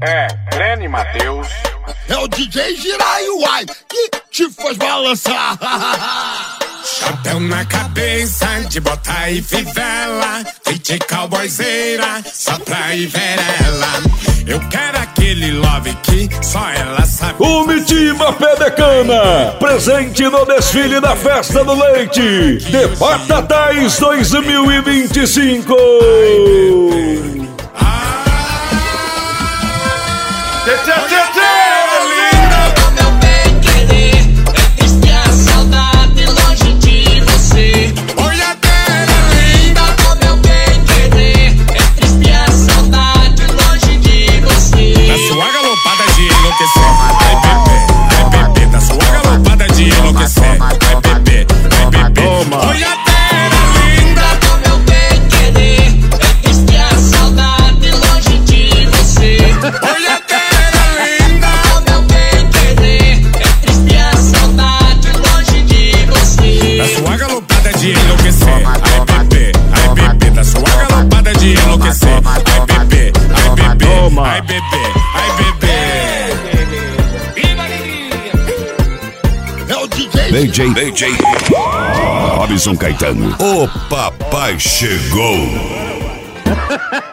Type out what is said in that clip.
É, Breno e Matheus. É o DJ Jiraiuai que te faz balançar. Chapéu na cabeça, de bota e fivela, DJ cowboyzeira, só pra ir ver ela. Eu quero aquele love que só ela sabe. O Mitima Pé de Cana, presente no desfile da Festa do Leite de Batatais 2025. DJ Robson Caetano, o papai chegou.